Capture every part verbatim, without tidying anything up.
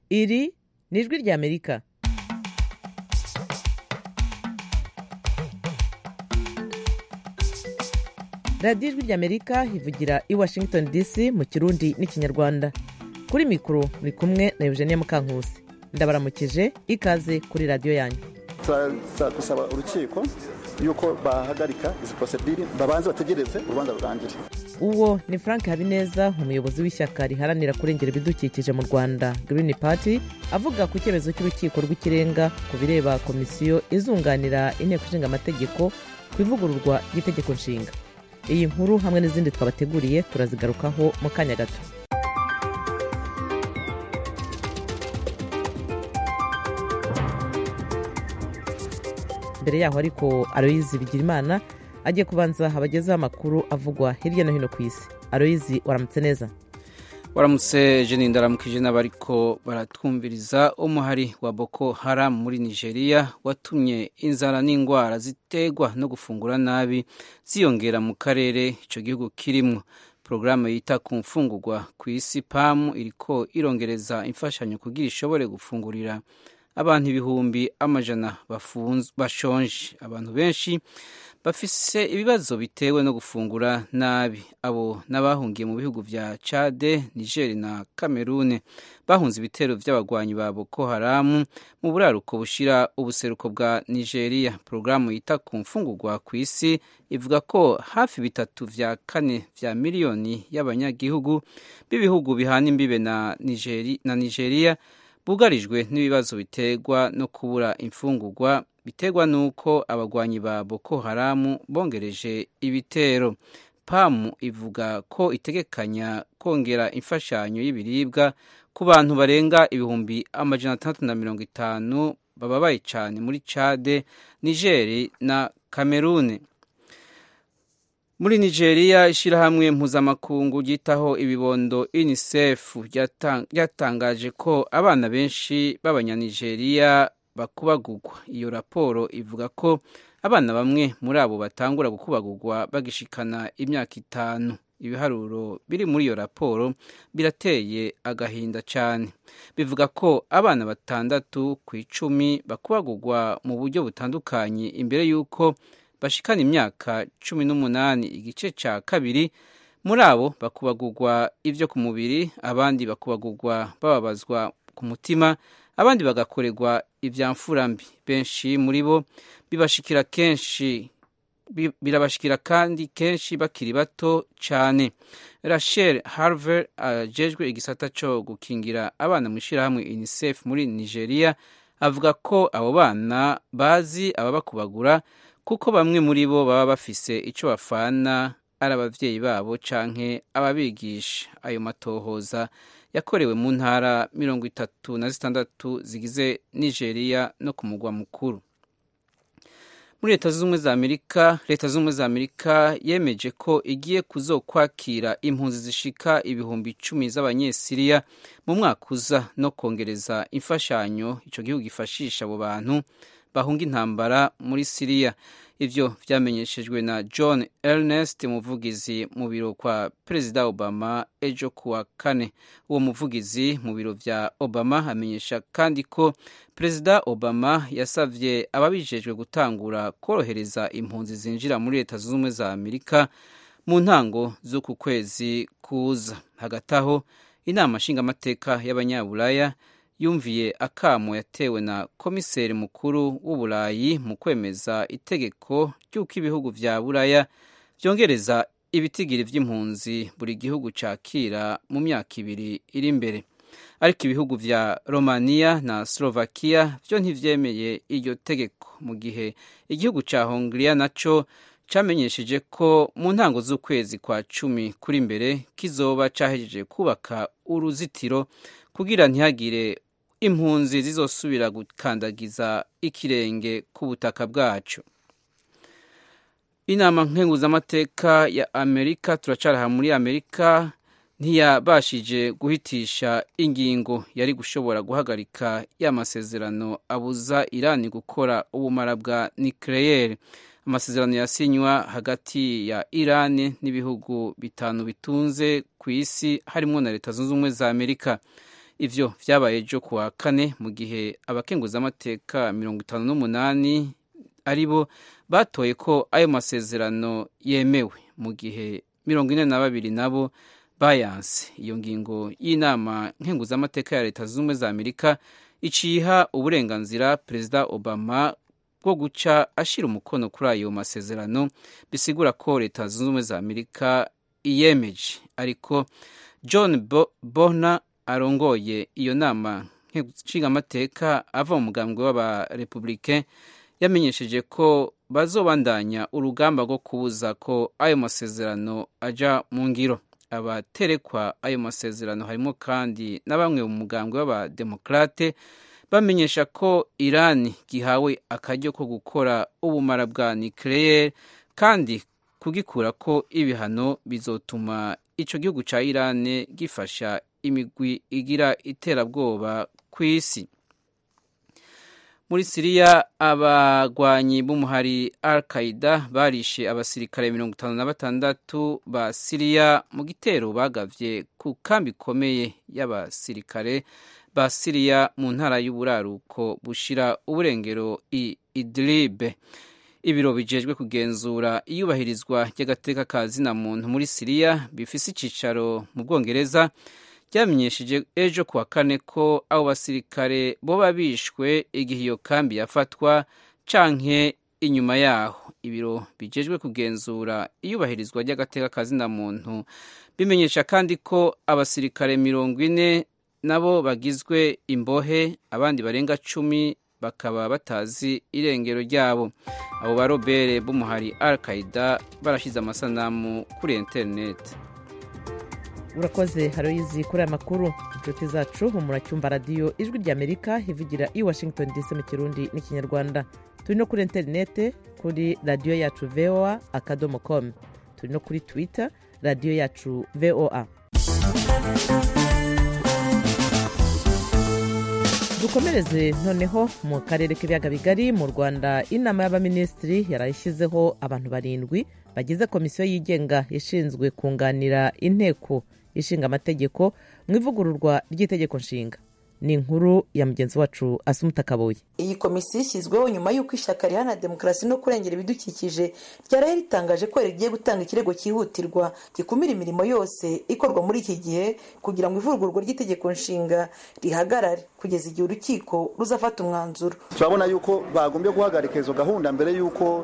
Iri ni ijwi ry'Amerika. radiyo ijwi ry'Amerika ivugira i Washington D C mu Kirundi n'Ikinyarwanda. Kuri mikoro muri kumwe na Eugenie Mukankusi. Ndabaramukije, ikaze kuri radiyo yanyu. Dusaba urukiko yuko bahagarika izi procedure babanze bategereze urubanza rurangire. Uwo ni Frank Habineza, umuyobozi w'ishyaka riharanira kurengera ibidukikije mu Rwanda Green Party, avuga ku cyemezo cy'urukiko rw'ikirenga ku bireba komisiyo izunganira inteko ishinga amategeko ku ivugururwa ry'itegeko nshinga. Iyi nkuru hamwe n'izindi twabateguriye turazigarukaho mu kanya gato. Mbere yaho ariko Aloyizi Bigirimana agiye kubanza abagezaho amakuru avugwa hirya no hino ku isi. Aloyizi, waramutse neza? Waramutse Jenny, ndaramukije n'abariko baratwumviriza. Umuhari wa Boko Haram muri Nigeria watumye inzara n'ingwara zitegwa no gufungura nabi ziyongera mu karere ico gihugu kirimwo. Programme yita ku mfungurwa ku isi P A M iriko irongereza imfashanyo kugira ishobore gufungurira abantu ibihumbi amajana bashonje. Abantu benshi bafise ibibazo bitewe no gufungura nabi. Abo n'abahungiye mu bihugu vya Chad, Niger na Cameroon bahunze ibitero vy'abagwanyi ba Boko Haram mu buraruko bushira ubuseruko bwa Nigeria. Programu yita ku mfungurwa ku isi ivuga ko hafi bitatu vya kane vya miliyoni y'abanyagihugu b'ibihugu bihana imbibe na Nigeria na Nigeria bugarijwe n'ibibazo biterwa no kubura imfungurwa biterwa nuko abagwanyi ba Boko Haram bongereje ibitero. P A M ivuga ko itegekanya kongera imfashanyo y'ibiribwa ku bantu barenga ibihumbi amajana atandatu na mirongo itanu bababaye cyane muri Chad, Niger na Cameroon. Muri Nigeria, ishirahamwe mpuzamakungu ryitaho ibibondo UNICEF ryatangaje ko abana benshi b'abanyanigeria bakubagurwa. Iyo raporo ivuga ko abana bamwe muri abo batangura gukubagurwa bagishikana imyaka itanu. Ibiharuro biri muri iyo raporo birateye agahinda cyane. Bivuga ko abana batandatu ku icumi bakubagurwa mu buryo butandukanye imbere y'uko bashikana imyaka cumi n'umunani. Igice ca kabiri muri abo bakubagurwa ivyo ku mubiri, abandi bakubagurwa bababazwa ku mutima, abandi bagakorerwa ivyamfurambi. Benshi muri bo bibashikira kenshi birabashikira kandi kenshi bakiri bato cyane. Rachel Harvey ajejwe igisata co gukingira abana mu ishirahamwe UNICEF muri Nigeria avuga ko abo bana bazi ababakubagura kuko bamwe muri bo baba bafise ico bafana ari abavyeyi babo canke ababigisha. Ayo matohoza yakorewe mu ntara mirongo itatu na zitandatu zigize Nigeria no ku mugwa mukuru. Muri Leta Zunze za Amerika, Leta Zunze za Amerika yemeje ko igiye kuzokwakira impunzi zishika ibihumbi icumi z'abanyesiriya mu mwaka uza no kongereza imfashanyo ico gihugu gifashisha abo bantu bahunga intambara muri Syria. Ivyo vyamenyeshejwe na John Ernest, umuvugizi mu biro kwa Perezida Obama ejo kuwa kane. Uwo muvugizi mu biro vya Obama amenyesha kandi ko Perezida Obama yasavye ababijejwe gutangura korohereza impunzi zinjira muri Leta Zunze za Amerika mu ntango z'uku kwezi kuza. Hagati aho, inama nshingamateka y'abanyaburaya yumviye akamo yatewe na komiseri mukuru w'Uburayi mu kwemeza itegeko ry'uko ibihugu vya Buraya vyongereza ibitigiri vy'impunzi buri gihugu cakira mu myaka ibiri iri imbere. Ariko ibihugu vya Romania na Slovakia vyo ntivyemeye iryo tegeko, mu gihe igihugu ca Hongria naco camenyesheje ko mu ntango z'ukwezi kwa cumi kuri mbere kizoba cahejeje kubaka uruzitiro kugira ntihagire impunzi zizosubira gukandagiza ikirenge ku butaka bwacu. Inama nkenguzamateka ya Amerika, turacaraha muri Amerika, ntiyabashije guhitisha ingingo yari gushobora guhagarika y'amasezerano abuza Irani gukora ubumara bwa nucleaire. Amasezerano yasinywa hagati ya Irani n'ibihugu bitanu bitunze ku isi harimo na Leta Zunze Ubumwe za Amerika. ivyo vyabaye ejo kuwa kane mu gihe abakenguzamateka mirongo itanu n'umunani aribo batoye ko ayo masezerano yemewe mu gihe mirongo ine na babiri nabo bayanse. Iyo ngingo y'inama nkenguzamateka ya leta zunze ubumwe za Amerika iciha uburenganzira Perezida Obama bwo guca ashira umukono kuri ayo masezerano, bisigura ko leta zunze ubumwe za Amerika iyemeje. Ariko John Boehner arongoye iyo nama nshingamateka ava mu mugambwe w'abarepublicain yamenyesheje ko bazobandanya urugamba rwo kubuza ko ayo masezerano aja mu ngiro. Abaterekwa ayo masezerano harimo kandi na bamwe mu mugambwe w'abademokrate bamenyesha ko Iran gihawe akaryo ko gukora ubumara bwa nucleaire kandi kugikura ko ibihano bizotuma ico gihugu ca Iran gifasha imigwi igira iterabwoba kw'isi. Muri Syria abagwanyi b'umuhari Al-Qaeda barishe abasirikare mirongo itanu na batandatu ba Syria mu gitero bagavye ku kambi ikomeye y'abasirikare ba Syria mu ntara y'uburaruko bushira uburengero i Idlib. Ibiro bijejwe kugenzura iyubahirizwa ry'agateka ka zina muntu muri Syria bifise icicaro mu Bwongereza byamenyesheje ejo kuwa kane ko abo basirikare boba bishwe igihe iyo kambi yafatwa canke inyuma yaho. Ibiro bijejwe kugenzura iyubahirizwa ry'agateka ka zina muntu bimenyesha kandi ko abasirikare mirongo ine nabo bagizwe imbohe, abandi barenga cumi bakaba batazi irengero ryabo. Abo barobere b'umuhari Al-Qaeda barashize amasanamu kuri internet. Urakoze Haroyizi kuri aya makuru. Inshuti zacu muracyumva radiyo ijwi ry'Amerika ivugira i Washington D C mu Kirundi n'Ikinyarwanda. Turi no kuri interinete kuri radiyo yacu V O A akadomo com. Turi no kuri Twitter radiyo yacu V O A. Dukomereze noneho mu karere k'ibiyaga bigari mu Rwanda. Inama y'abaminisitiri yarayishyizeho abantu barindwi bagize komisiyo yigenga ishinzwe kunganira inteko ishinga amategeko mu ivugururwa ry'itegeko nshinga. Ni inkuru ya mugenzi wacu Asumuta Kaboyi. Iyi komisiyo ishyizweho nyuma y'uko ishyaka riharanira demokarasi no kurengera ibidukikije ryaraye ritangaje ko rigiye gutanga ikirego cyihutirwa gikumira imirimo yose ikorwa muri iki gihe kugira ngo ivugururwa ry'itegeko nshinga rihagarare kugeza igihe urukiko ruzafata umwanzuro. Turabona yuko bagombye guhagarika izo gahunda mbere yuko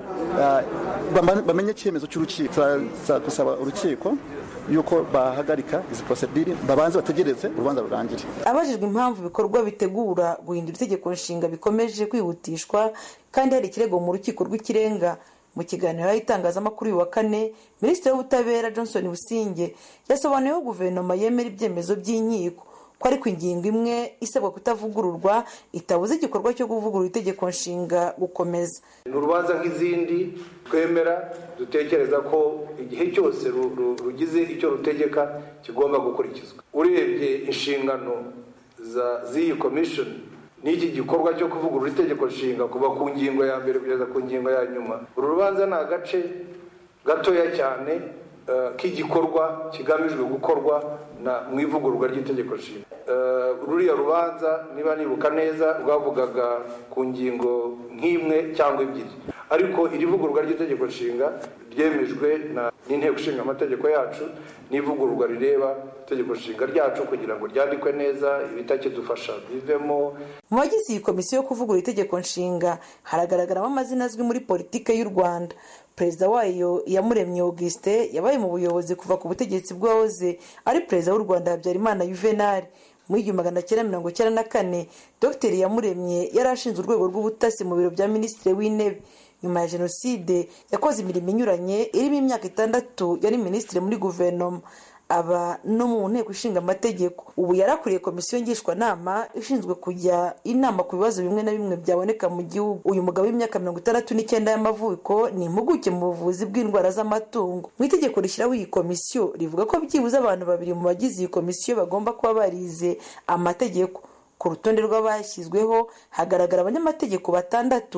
bamenye icyemezo cy'urukiko. Gusaba urukiko yuko bahagarika izi procedure babanze bategereze urubanza rurangire. Abajijwe impamvu ibikorwa bitegura guhindura itegeko nshinga bikomeje kwihutishwa kandi hari ikirego mu rukiko rw'ikirenga, mu kiganiro y'itangazamakuru uyu wa kane, Minisitiri w'Ubutabera Johnson Businge yasobanuye ko guverinoma yemera ibyemezo by'inkiko ko ariko ingingo imwe isabwa kutavugururwa itabuze igikorwa cyo kuvugurura itegeko nshinga gukomeza. Ni urubanza nk'izindi twemera, dutekereza ko igihe cyose rugize icyo rutegeka kigomba gukurikizwa. Urebye inshingano z'iyi commission n'iki gikorwa cyo kuvugurura itegeko nshinga kuva ku ngingo ya mbere kugeza ku ngingo ya nyuma, uru rubanza ni agace gatoya cyane k'igikorwa kigamijwe gukorwa na mu ivugururwa ry'itegeko nshinga. Ruriya rubanza niba nibuka neza rwavugaga ku ngingo nk'imwe cyangwa ebyiri, ariko iri vugururwa ry'itegeko nshinga ryemejwe n'inteko ishinga amategeko yacu n'ivugururwa rireba itegeko nshinga ryacu kugira ngo ryandikwe neza, ibitakidufasha bivemo. Mu bagize iyi komisiyo yo kuvugurura itegeko nshinga haragaragaramo amazina azwi muri politike y'u Rwanda. Perezida wayo Iyamuremye Augustin yabaye mu buyobozi kuva ku butegetsi bwahoze ari perezida w'u Rwanda Habyarimana Juvenal. Mu igihumbi magana cyenda mirongo icyenda na kane Dr Iyamuremye yari ashinze urwego rw'ubutasi mu biro bya Minisitiri w'Intebe. Nyuma ya Jenoside yakoze imirimo inyuranye irimo imyaka itandatu yari minisitiri muri guverinoma, aba no mu nteko ishinga amategeko. Ubu yarakuriye komisiyo ngishwanama ishinzwe kujya inama ku bibazo bimwe na bimwe byaboneka mu gihugu. Uyu mugabo w'imyaka mirongo itandatu n'icyenda y'amavuko ni impuguke mu buvuzi bw'indwara z'amatungo. Mu itegeko rishyiraho iyi komisiyo rivuga ko byibuze abantu babiri mu bagize iyi komisiyo bagomba kuba barize amategeko. Ku rutonde rw'abashyizweho hagaragara abanyamategeko batandatu,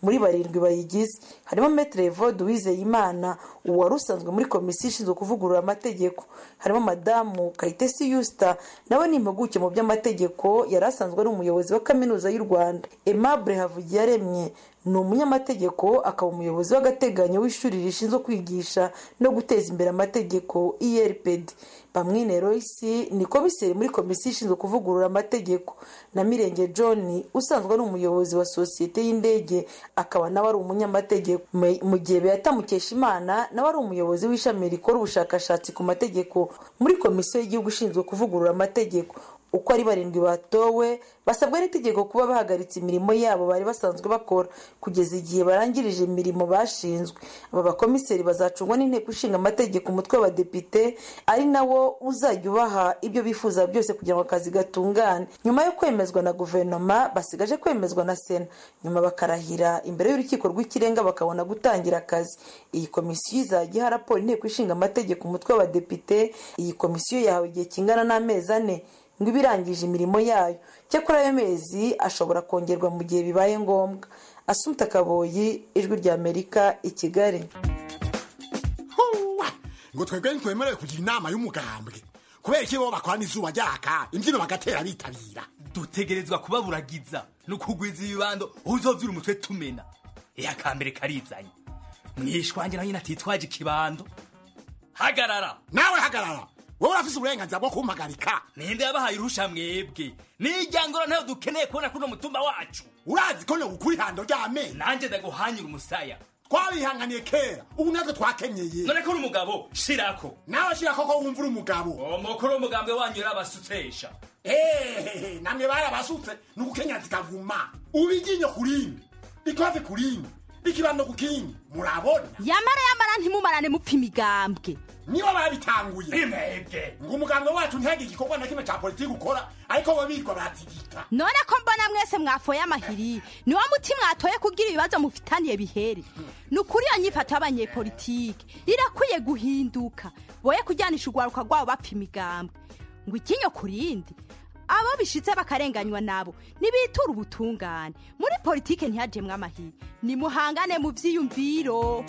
muri barindwi bayigize harimo Maître Evode Uwizeyimana uwari usanzwe muri komisiyo ishinzwe kuvugurura amategeko, harimo madamu Kayitesi Yusta nawe ni impuguke mu by'amategeko yari asanzwe ari umuyobozi wa kaminuza y'u Rwanda, Aimable Havugiyaremye ni umunyamategeko akaba umuyobozi w'agateganyo w'ishuri rishinzwe kwigisha no guteza imbere amategeko I R P D. Bamwine Royce ni komiseri muri komisiyo ishinzwe kuvugurura amategeko, na Mirenge John usanzwe ari umuyobozi wa sosiyete y'indege akaba nawe ari umunyamategeko, mu gihe Beata Mukeshimana nawe ari umuyobozi w'ishami rikora ubushakashatsi ku mategeko muri komisiyo y'igihugu ishinzwe kuvugurura amategeko. Uko ari barindwi batowe basabwa n'itegeko kuba bahagaritse imirimo yabo bari basanzwe bakora kugeza igihe barangirije imirimo bashinzwe. Aba bakomiseri bazacungwa n'inteko ishinga amategeko umutwe w'abadepite ari nawo uzajya ubaha ibyo bifuza byose kugira ngo akazi gatungane. Nyuma yo kwemezwa na guverinoma basigaje kwemezwa na Sena, nyuma bakarahira imbere y'urukiko rw'ikirenga bakabona gutangira akazi. Iyi komisiyo izajya iha raporo inteko ishinga amategeko umutwe w'abadepite. Iyi komisiyo yahawe igihe kingana n'amezi ane ngo ibirangije imirimo yayo, cyakora ayo mezi ashobora kongerwa mu gihe bibaye ngombwa. Assumpta Kaboyi, Ijwi rya Amerika, i Kigali. Ngo twebwe ntwemerewe kugira inama y'umugambwe kubera iki bo bakora n'izuba ryaka imbyino bagatera bitabira. Dutegerezwa kubaburagiza no kugwiza ibibando uzovyura umutwe tumena. Eya kambere karizanye mwishwanje na nyina atitwaje ikibando. Hagarara nawe hagarara, wowe urafise uburenganzira bwo kumpagarika. Ninde yabahaye urusha mwebwe? Nijyangora ntayo dukeneye kubona kuno mutumba wacu. Urazi ko no gukuri hando ryame nanje ndaguhanyura umusaya. Twabihanganiye kera ubu natwe twakenyeye. None ko umugabo shirako. Nawe shirako ko wumvura umugabo. Omukuru umugambwe wanyu yarabasutsesha. Eh, namwe barabasutse n'ugukenya zikavuma. Ubiginyo kurindi. Ikoze kurindi. Ikibando kukinyi. Murabona? Yamara yamara ntimumarane mupimigambwe. Niba babitanguye imebwe ngo umuganga wacu ntihagire igikorwa na kimwe cya politiki ukora ariko bo birwa baratigika. None ko mbona mwese mwafoye amahiri ni wa muti mwatoye kugira ibibazo mufitaniye bihere. Nukuri yanyifata abanyepolitiki irakwiye guhinduka boye kujyanisha urwaruka rwabo bapimigambwe ngo ikinyo kurindi. Abo bishitse bakarenganywa nabo nibitura ubutungane. Muri politike ntihajemwe amahiri, ni muhangane mu vyiyumviro.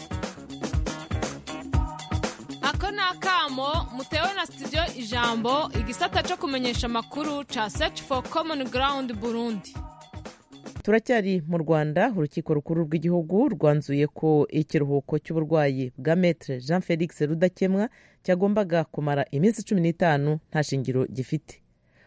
Ako nakamo mutewe na studio Ijambo igisata cyo kumenyesha makuru cha Search for Common Ground Burundi. Turacyari mu Rwanda, urukiko rukuru rw'igihugu rwanzuye ko ikiruhuko cy'uburwayi bwa Maître Jean Felix Rudakemwa cyagombaga kumara iminsi cumi n'itanu nta shingiro gifite.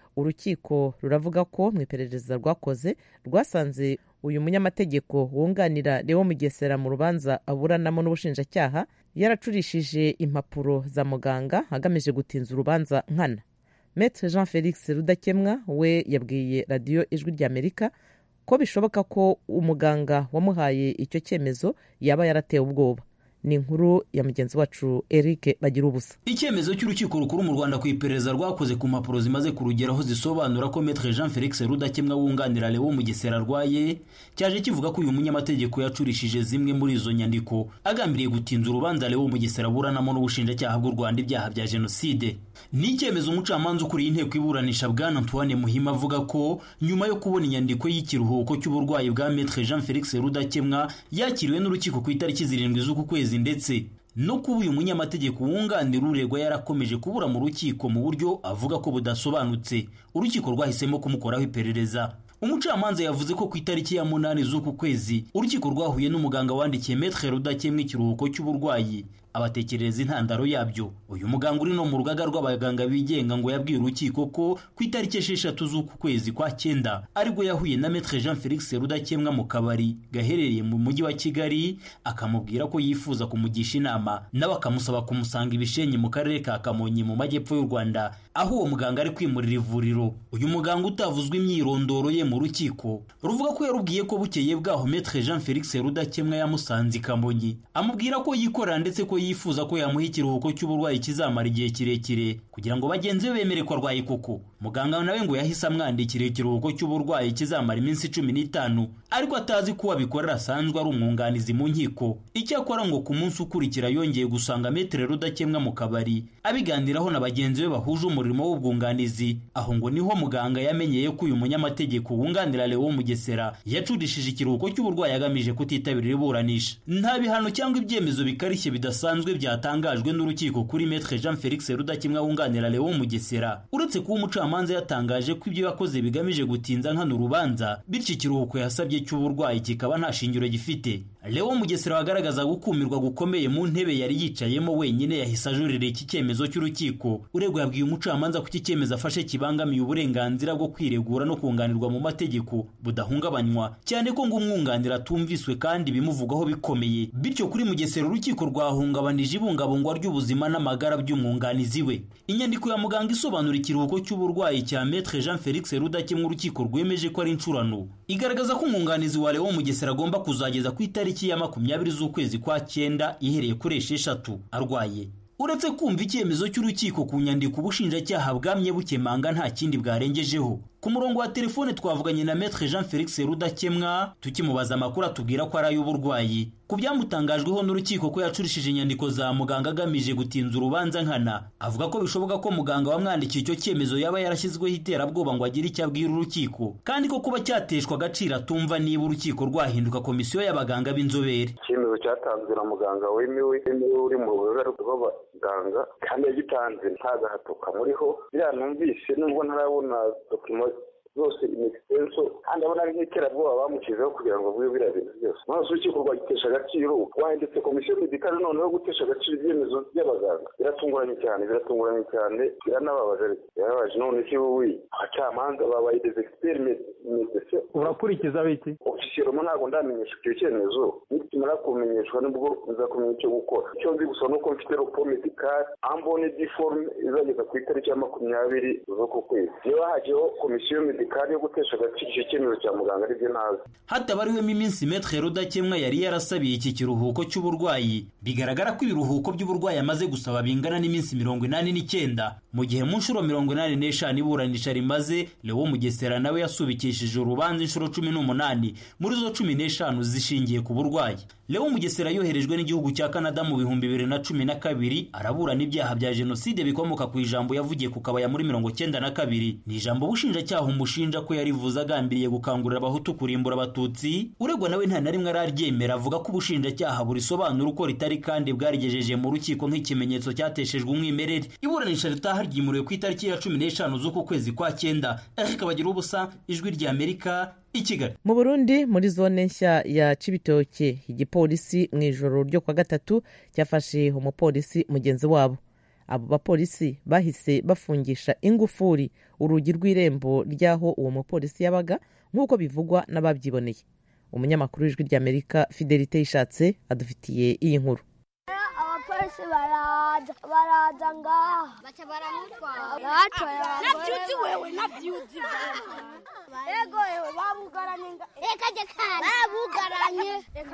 Urukiko ruravuga ko mu iperereza rwakoze rwasanze uyu munyamategeko wunganira Leo Mugesera mu rubanza aburanamo n'ubushinjacyaha yaracurishije impapuro za muganga agamije gutinza urubanza nkana. Maître Jean Felix Rudakemwa we yabwiye radiyo Ijwi rya Amerika ko bishoboka ko umuganga wamuhaye icyo cyemezo yaba yaratewe ubwoba. Ni inkuru ya mugenzi wacu Eric Bagira ubusa. Icyemezo cy'urukiko rukuru mu Rwanda ku iperereza rwakoze ku mpapuro zimaze kurugeraho zisobanura ko Maître Jean Felix Rudakemwa wunganira Leo Mugesera arwaye cyaje kivuga ko uyu munyamategeko yacurishije zimwe muri izo nyandiko agambiriye gutinza urubanza Leo Mugesera aburanamo n'ubushinjacyaha bw'u Rwanda ibyaha bya jenoside. Ni icyemezo umucamanza ukuriye inteko iburanisha Bwana Antoine Muhima avuga ko nyuma yo kubona inyandiko y'ikiruhuko cy'uburwayi bwa Maître Jean Felix Rudakemwa yakiriwe n'urukiko ku itariki zirindwi z'uku kwezi ndetse no kuba uyu munyamategeko wunganira uregwa yarakomeje kubura mu rukiko mu buryo avuga ko budasobanutse, urukiko rwahisemo kumukoraho iperereza. Umucamanza yavuze ko ku itariki ya munani z'uku kwezi urukiko rwahuye n'umuganga wandikiye Maître Rudakemwa ikiruhuko cy'uburwayi abatekereza intandaro yabyo. Uyu muganga uri no mu rugaga rw'abaganga bigenga ngo yabwiye urukiko ko ku itariki esheshatu z'uku kwezi kwa cyenda aribwo yahuye na Maître Jean Felix Rudakemwa mu kabari gaherereye mu mujyi wa Kigali akamubwira ko yifuza kumugisha inama nawe akamusaba kumusanga ibishenyi mu karere ka Kamonyi mu majyepfo y'u Rwanda aho uwo muganga ari kwimurira ivuriro. Uyu muganga utavuzwe imyirondoro ye mu rukiko ruvuga ko yarubwiye ko bukeye bwaho Maître Jean Felix Rudakemwa yamusanze i Kamonyi amubwira ko yikorera ndetse ko yifuza ko yamuha ikiruhuko cy'uburwayi kizamara igihe kirekire kugira ngo bagenzi be bemere ko arwaye koko. muganga nawe ngo yahise amwandikira ikiruhuko cy'uburwayi kizamara iminsi cumi n'itanu ariko atazi ko abikorera asanzwe ari umwunganizi mu nkiko. Icyakora ngo ku munsi ukurikira yongeye gusanga Maître Rudakemwa mu kabari abiganiraho na bagenzi be bahuje umurimo w'ubwunganizi. Aho ngo niho muganga yamenyeye ko uyu munyamategeko wunganira Leo Mugesera yacudishije ikiruhuko cy'uburwayi agamije kutitabira iburanisha. Nta bihano cyangwa ibyemezo bikarishye bidasanzwe byatangajwe n'urukiko kuri Maître Jean Felix Rudakemwa wunganira Leo Mugesera, uretse kuba umucamanza yatangaje ko ibyo yakoze bigamije gutinza nkana urubanza, bityo ikiruhuko yasabye cy'uburwayi kikaba nta shingiro gifite. Leo Mugesera wagaragaza gukumirwa gukomeye mu ntebe yari yicayemo wenyine yahise ajurira iki cyemezo cy'urukiko. Uregwa yabwiye umucamanza ko iki cyemezo afashe kibangamiye uburenganzira bwo kwiregura no kunganirwa mu mategeko budahungabanywa, cyane ko ngo umwunganira atumviswe kandi bimuvugaho bikomeye. Bityo kuri Mugesera urukiko rwahungabanije ibungabungwa ry'ubuzima n'amagara by'umwunganizi we. Inyandiko ya muganga isobanura ikiruhuko cy'uburwayi cya Maître Jean Felix Rudakemwa urukiko rwemeje ko ari incurano, igaragaza ko umwunganizi wa Leo Mugesera agomba kuzageza ku itariki ya makumyabiri z'ukwezi kwa cyenda ihereye kuri esheshatu arwaye. Uretse kumva icyemezo cy'urukiko ku nyandiko ubushinjacyaha bwamye bukemanga nta kindi bwarengejeho. Ku murongo wa telefone twavuganye na Maître Jean Felix Rudakemwa tukimubaza amakuru atubwira ko ari ay'uburwayi. Ku byamutangajweho n'urukiko ko yacurishije inyandiko za muganga agamije gutinza urubanza nkana, avuga ko bishoboka ko muganga wamwandikiye icyo cyemezo yaba yarashyizweho iterabwoba ngo agire icyo abwira urukiko, kandi ko kuba cyateshwa agaciro atumva niba urukiko rwahinduka komisiyo y'abaganga b'inzobere. Icyemezo cyatanzwe na muganga wemewe wemewe uri mu rugaga rw'abaganga kandi yagitanze nta gahato kamuriho. Biriya numvise nubwo ntarabona dokima zose inextenso kandi abona ari nk'iterabwoba bamukizeho kugira ngo avuge biriya bintu byose. Maze urukiko rwagitesha agaciro, wahindutse komisiyo medikale noneho gutesha agaciro ibyemezo by'abaganga. Biratunguranye cyane biratunguranye cyane biranababaje birababaje. None si wowe abacamanza babaye des experts medecins, urakurikiza biki? Officiellement ntabwo ndamenyesha icyo cyemezo, nitumara kumenyeshwa nibwo nzakumenya icyo gukora. Icyo nzi gusa nuko mfite report medicale ambone diforme izageza ku itariki ya makumyabiri z'uku kwezi. Niba hajeho komisiyo medikale yo gutesha agaciro icyo cyemezo cya muganga aribyo nazi. Hatabariwemo iminsi Maître Rudakemwa yari yarasabiye iki kiruhuko cy'uburwayi, bigaragara ko ibiruhuko by'uburwayi amaze gusaba bingana n'iminsi mirongo inani n'icyenda, mu gihe mu nshuro mirongo inani n'eshanu iburanisha rimaze Leo Mugesera nawe yasubikishije urubanza inshuro cumi n'umunani, muri zo cumi n'eshanu zishingiye ku burwayi. Leo Mugesera yoherejwe n'igihugu cya Canada mu bihumbi bibiri na cumi na kabiri araburana ibyaha bya jenoside bikomoka ku ijambo yavugiye ku kabaya muri mirongo cyenda na kabiri. Ni ijambo ubushinjacyaha umushinja ko yarivuze agambiriye gukangurira abahutu kurimbura abatutsi. Uregwa nawe nta na rimwe araryemera, avuga ko ubushinjacyaha burisobanura uko ritari kandi bwarigejeje mu rukiko nk'ikimenyetso cyateshejwe umwimerere. Iburanisha ritaha ryimuriwe ku itariki ya cumi n'eshanu z'uku kwezi kwa cyenda. Eric Bagirubusa, Ijwi ry'Amerika, i Kigali. Mu Burundi muri zone nshya ya Cibitoke, igipolisi mu ijoro ryo kwa gatatu cyafashe umupolisi mugenzi wabo. Abo bapolisi bahise bafungisha ingufuri urugi rw'irembo ryaho uwo mupolisi yabaga, nk'uko bivugwa n'ababyiboneye. Umunyamakuru w'Ijwi ry'Amerika Fidelite Ishatse adufitiye iyi nkuru. Abapolisi baraza baraza ngaha baca baramutwara nabyuzi wewe nabyuzi ego ewe babugaranye reka je kandi babugaranye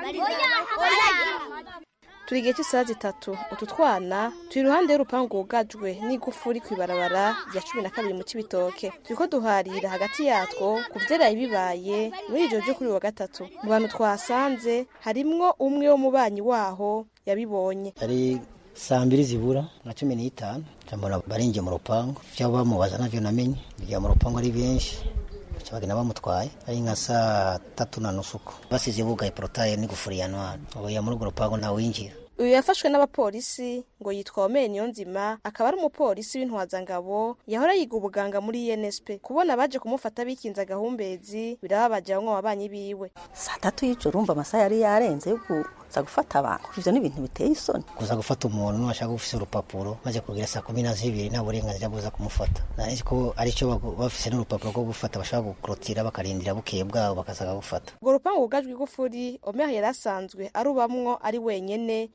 turi igihe cy'isaha zitatu. Utu twana turi iruhande y'urupangu rwugajwe n'igufuri kw'ibarabara rya cumi na kabiri mu Cibitoke. Turiko duharira hagati yatwo ku vyaraye bibaye muri ijoro ryo kuri wa gatatu. Mu bantu twasanze harimwo umwe wo mubanyi waho yabibonye. Ari saa mbiri zibura na cumi n'itanu cyambona barinje mu rupangu, cyo bamubaza navyo namenye bijya mu rupangu ari benshi, cyabagena bamutwaye ari nka saa tatu na nusu basize bugaye portaye n'igufuri ya ntwara. Ubu ya muri rupangu nta winjira. Uyu yafashwe n'abapolisi ngo yitwa Omen Niyonzima, akaba ari umupolisi w'intwazangabo yahora yiga ubuganga muri I N S P. Kubona baje kumufata bikinza agahumbezi birababaje bamwe wabanyi biwe. Saa tatu y'ijoro urumva amasaha yari yarenze yo kuza gufata abantu. Ivyo ni ibintu biteye isoni. Kuza gufata umuntu n'ashaka gufisa urupapuro maze kugira saa kumi na zibiri nta burenganzira bwo kumufata. Nari ko ari cyo bafise n'urupapuro rwo gufata bashaka gukrotira bakarindira bukeye bwabo bakazaga gufata. Ngo rupangu rugajwe igufuri Omer yarasanzwe arubamwo ari wenyene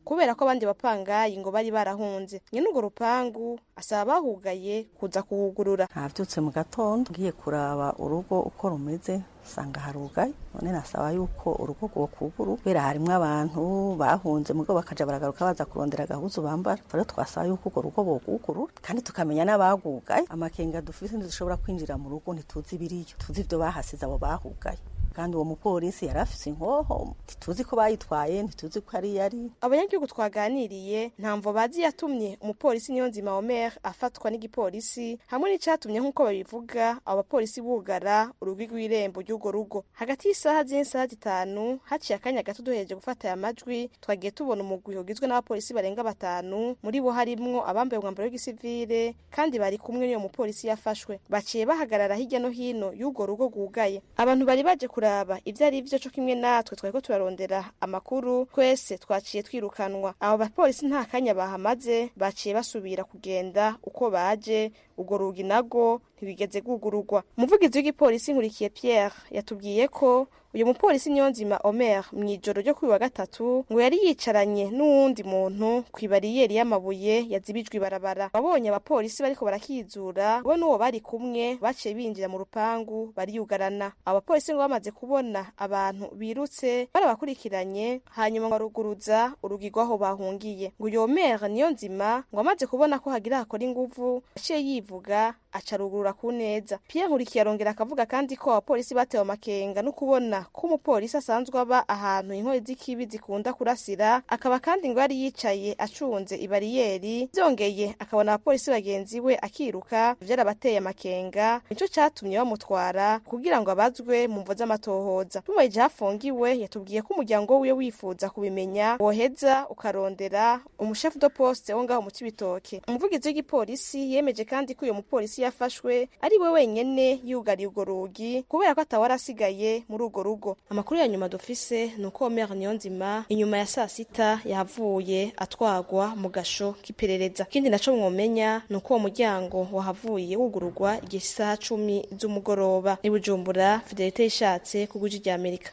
kubera ko abandi bapangayi ngo bari barahunze. Nyene urwo rupangu asaba abahugaye kuza kuhugurura. Navyutse mu gatondo ngiye kuraba urugo uko rumeze sanga harugaye, none nasaba yuko urugo rwo kuguru kubera harimwo abantu bahunze mugo bakaja baragaruka baza kurondera gahuzu bambara. Rero twasaba yuko urwo rugo bokuguru kandi tukamenya n'abagugaye. Amakenga dufise ntidushobora kwinjira mu rugo ntituzi biriyo, tuzi ivyo bahasize abo bahugaye. Kandi uwo mupolisi yarafise inkoho ntituzi ko bayitwaye ntituzi ko ari yari. Abanyagihugu twaganiriye ntamvo bazi yatumye umupolisi Niyonzima Omer afatwa n'igipolisi hamwe n'icatumye nk'uko babivuga abo bapolisi bugara urugi rw'irembo ry'urwo rugo. Hagati y'isaha z'isaha zitanu haciye akanya gato duhereje gufata aya majwi twagiye tubona umugwi ugizwe n'abapolisi barenga batanu, muri bo harimwo abambaye umwambaro w'igisivile kandi bari kumwe n'iyo mupolisi yafashwe. Baciye bahagarara hirya no hino y'urwo rugo rwugaye. Abantu bari baje kuraba ivyo ari vyo cyo kimwe natwe twariko turarondera amakuru, twese twaciye twirukanwa. Abo bapolisi nta kanya bahamaze baciye basubira kugenda uko baje, urwo rugi nago ntibigeze gugururwa. Umuvugizi w'igipolisi Nkurikiye Pierre yatubwiye ko uyu mupolisi Niyonzima Omer mwijoro ryo kuri wa gatatu ngo yari yicaranye n'uwundi muntu kwibariyeri y'amabuye yazibijwe ibarabara. Babonye abapolisi bariko barakizura bo n'uwo bari kumwe baciye binjira mu rupangu bariyugarana. Abapolisi ngo bamaze kubona abantu birutse barabakurikiranye hanyuma ngo baruguruza urugi rw'aho bahungiye. Ngo uyo Omer Niyonzima ngo amaze kubona ko hagira hakora inguvu aciye yivuga acarugurura ku neza. Pierre Nkurikiye arongera akavuga kandi ko abapolisi batewe amakenga no kubona ko umupolisi asanzwe aba ahantu inkori z'ikibi zikunda kurasira, akaba kandi ngo yari yicaye acunze ibariyeri. Byongeye akabona abapolisi bagenzi we akiruka, vyarabateye amakenga, nico catumye bamutwara kugira ngo abazwe mu mvo z'amatohoza. Tumweje hafungiwe yatubwiye ko umuryango wiwe wifuza kubimenya woheza ukarondera umushefu de poste wo ngaho mu Cibitoke. Umuvugizi w'igipolisi yemeje kandi ko uyo mupolisi yafashwe ari we wenyene yugariye urwo rugi kubera ko atawarasigaye muri urwo rugo. Amakuru ya nyuma dufise nuko Omer Niyonzima inyuma ya saa sita yahavuye atwagwa mu gasho k'iperereza. Kindi naco mwomenya nuko uwo muryango wahavuye wugururwa igihe isaha cumi z'umugoroba. Ni Bujumbura, Fidelite Ishatse ku Guji rya Amerika.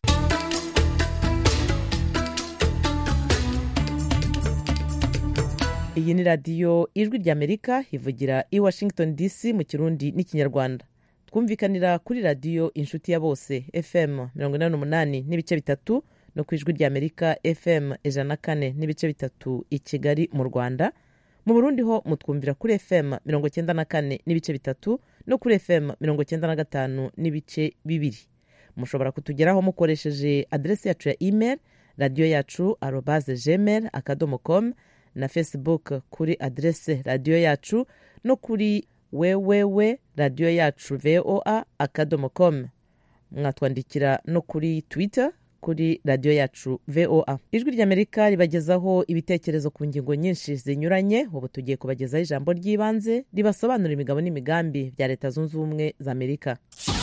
Iyi ni radiyo Ijwi rya Amerika ivugira i Washington D C mu Kirundi n'Ikinyarwanda. Twumvikanira kuri radiyo Inshuti ya Bose F M mirongo inani n'umunani n'ibice bitatu no ku Ijwi rya Amerika F M ijana na kane n'ibice bitatu i Kigali mu Rwanda. Mu Burundi ho mutwumvira kuri F M mirongo cyenda na kane n'ibice bitatu no kuri F M mirongo cyenda na gatanu n'ibice bibiri. Mushobora kutugeraho mukoresheje adresi yacu ya email radio yacu arobase gmail akadomo com na Facebook kuri adrese radio yacu no kuri wewewe radio yacu voa akadomo com. Mwatwandikira no kuri Twitter kuri radio yacu voa. Ijwi rya Amerika ribagezaho ibitekerezo ku ngingo nyinshi zinyuranye. Ubu tugiye kubagezaho ijambo ry'ibanze ribasobanura imigabo n'imigambi bya Leta Zunze Ubumwe za Amerika.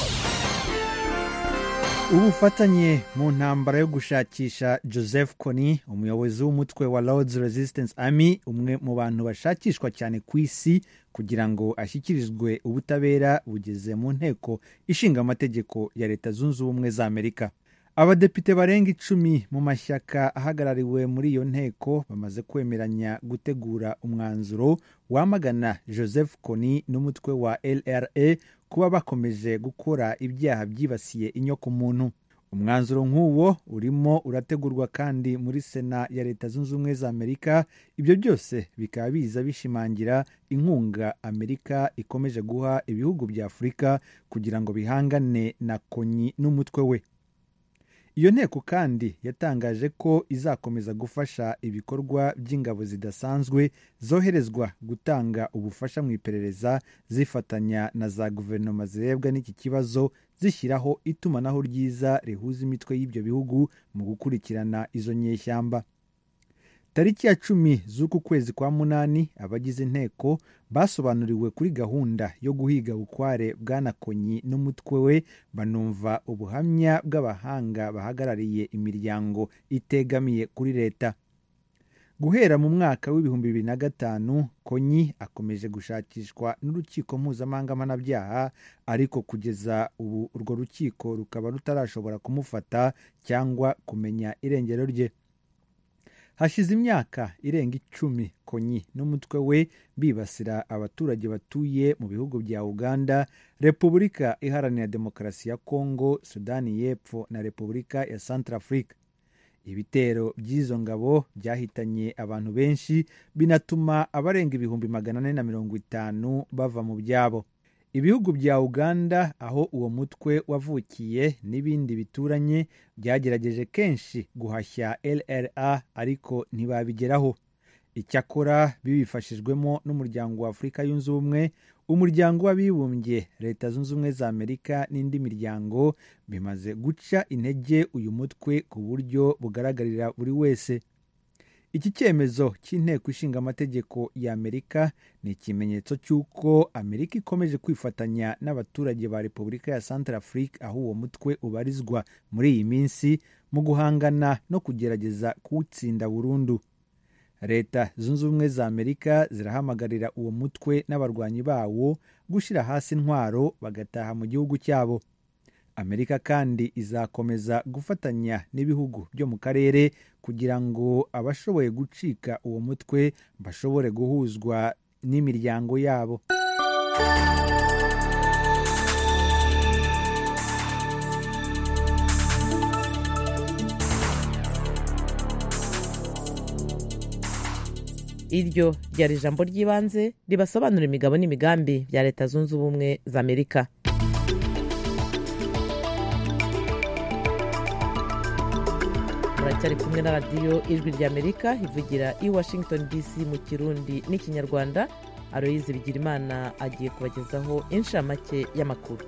Ubufatanye mu ntambara yo gushakisha Joseph Kony, umuyobozi w'umutwe wa Lord's Resistance Army, umwe mu bantu bashakishwa cyane ku isi kugira ngo ashyikirizwe ubutabera, bugeze mu nteko ishinga amategeko ya Leta Zunze Ubumwe za Amerika. Abadepite barenga icumi mu mashyaka ahagarariwe muri iyo nteko bamaze kwemeranya gutegura umwanzuro wamagana Joseph Kony n'umutwe wa L R A kuba bakomeje gukora ibyaha byibasiye inyoko muntu. Umwanzuro nk'uwo urimo urategurwa kandi muri Sena ya Leta Zunze Ubumwe za Amerika. Ibyo byose bikaba biza bishimangira inkunga Amerika ikomeje guha ibihugu bya Afurika kugira ngo bihangane na Kony n'umutwe we. Iyo nteko kandi yatangaje ko izakomeza gufasha ibikorwa by'ingabo zidasanzwe zoherezwa gutanga ubufasha mu iperereza, zifatanya na za guverinoma zirebwa n'iki kibazo, zishyiraho itumanaho ryiza rihuza imitwe y'ibyo bihugu mu gukurikirana izo nyeshyamba. Tariki ya cumi z'uku kwezi kwa munani, abagize inteko basobanuriwe kuri gahunda yo guhiga bukware bwana Kony n'umutwe we, banumva ubuhamya bw'abahanga bahagarariye imiryango itegamiye kuri leta. Guhera mu mwaka w'ibihumbi bibiri na gatanu, Kony akomeje gushakishwa n'urukiko mpuzamahanga mpanabyaha, ariko kugeza ubu urwo rukiko rukaba rutarashobora kumufata cyangwa kumenya irengero rye. hashize imyaka irenga icumi Konyi n'umutwe we bibasira abaturage batuye mu bihugu bya Uganda, Repubulika Iharanira Demokarasi ya Kongo, Sudani y'Epfo na Repubulika ya Centrafrique. Ibitero by'izo ngabo byahitanye abantu benshi, binatuma abarenga ibihumbi magana ane na mirongo itanu bava mu byabo. Ibihugu bya Uganda aho uwo mutwe wavukiye n'ibindi bituranye byagerageje kenshi guhashya L R A ariko ntibabigeraho. Icyakora bibifashijwemo n'umuryango wa Afurika yunze ubumwe, umuryango w'abibumbye, Leta Zunze Ubumwe za Amerika n'indi miryango bimaze guca intege uyu mutwe ku buryo bugaragarira buri wese. Iki cyemezo cy'inteko ishinga amategeko ya Amerika ni ikimenyetso cy'uko Amerika ikomeje kwifatanya n'abaturage ba Repubulika ya Centrafrique aho uwo mutwe ubarizwa muri iyi minsi mu guhangana no kugerageza kuwutsinda burundu. Leta Zunze Ubumwe za Amerika zirahamagarira uwo mutwe n'abarwanyi bawo gushyira hasi intwaro bagataha mu gihugu cyabo. Amerika kandi izakomeza gufatanya n'ibihugu byo mu karere kugira ngo abashoboye gucika uwo mutwe bashobore guhuzwa n'imiryango yabo. Iryo ryari ijambo ry'ibanze ribasobanura imigabo n'imigambi bya Leta Zunze Ubumwe za Amerika. Muracyari kumwe na radiyo Ijwi ry'Amerika ivugira i Washington D C mu Kirundi n'Ikinyarwanda. Aloyize Bigirimana agiye kubagezaho inshamake y'amakuru.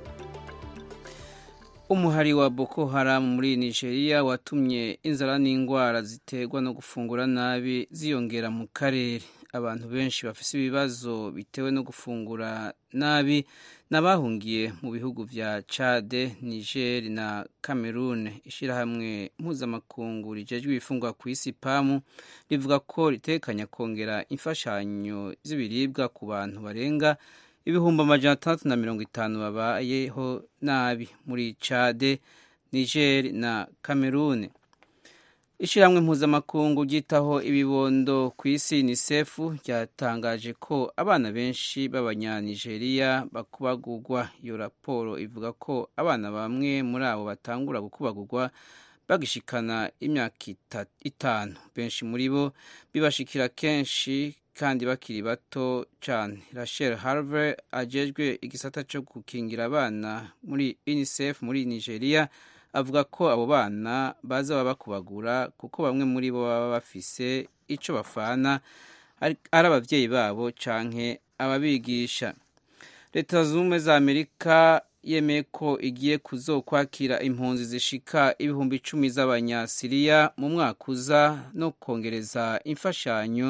Umuhari wa Boko Haram muri Nigeria watumye inzara n'indwara ziterwa no gufungura nabi ziyongera mu karere. Abantu benshi bafise ibibazo bitewe no gufungura nabi n'abahungiye mu bihugu vya Chad, Niger na Cameroon. Ishirahamwe mpuzamakungu rijejwe ibifungwa ku isi P A M rivuga ko ritekanya kongera imfashanyo z'ibiribwa ku bantu barenga ibihumbi amajana atandatu na mirongo itanu babayeho nabi muri Chad, Niger na Cameroon. Ishirahamwe mpuzamakungu ryitaho ibibondo ku isi UNICEF ryatangaje ko abana benshi b'abanyanigeria bakubagurwa. Iyo raporo ivuga ko abana bamwe muri abo batangura gukubagurwa bagishikana imyaka itanu. Benshi muri bo bibashikira kenshi kandi bakiri bato cyane. Rachel Harvey ajejwe igisata cyo gukingira abana muri UNICEF muri Nigeria avuga ko abo bana baza babakubagura kuko bamwe muri bo baba bafise ico bafana ari abavyeyi babo canke ababigisha. Leta Zunze Ubumwe za Amerika yemeye ko igiye kuzokwakira impunzi zishika ibihumbi icumi z'abanyasiriya mu mwaka uza no kongereza imfashanyo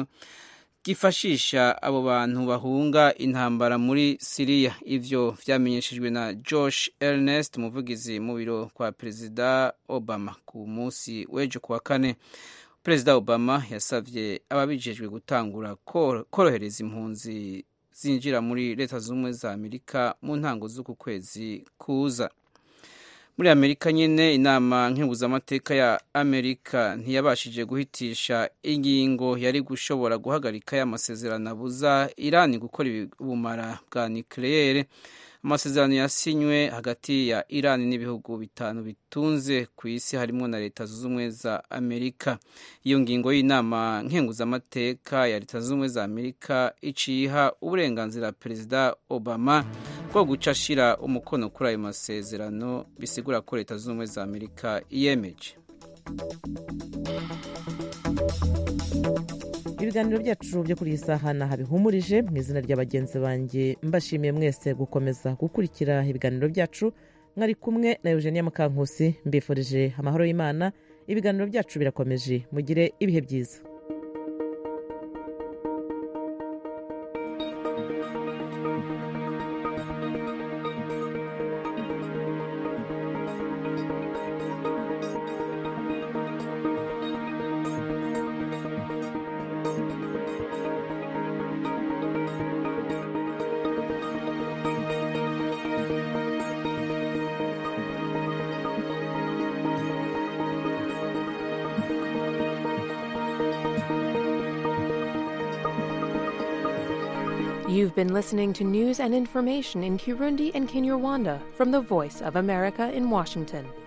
gifashisha abo bantu bahunga intambara muri Syria. Ivyo vyamenyeshejwe na Josh Earnest, umuvugizi mu biro kwa Perezida Obama ku munsi w'ejo kuwa kane. Perezida Obama yasavye ababijejwe gutangura korohereza impunzi zinjira muri Leta Zunze Ubumwe za Amerika mu ntango z'uku kwezi kuza. Muri Amerika nyene inama nkenguzamateka ya Amerika ntiyabashije guhitisha ingingo yari gushobora guhagarika y'amasezerano abuza Iran gukora ubumara bwa nucleaire. Amasezerano yasinywe hagati ya Iran n'ibihugu bitanu bitunze ku isi harimo na Leta Zunze Ubumwe za Amerika. Iyo ngingo y'inama nkenguzamateka ya Leta Zunze Ubumwe za Amerika iciha uburenganzira Perezida Obama bwo guca ashira umukono kuri ayo masezerano, bisigura ko Leta Zunze Ubumwe za Amerika iyemeje. Ibiganiro byacu byo kuri iyi saha nahabihumurije. Mu izina ry'abagenzi banjye mbashimiye mwese gukomeza gukurikira ibiganiro byacu. Mwari kumwe na Eugenia Mukankusi, mbifurije amahoro y'Imana. Ibiganiro byacu birakomeje, mugire ibihe byiza. You've been listening to news and information in Kirundi and Kinyarwanda from the Voice of America in Washington.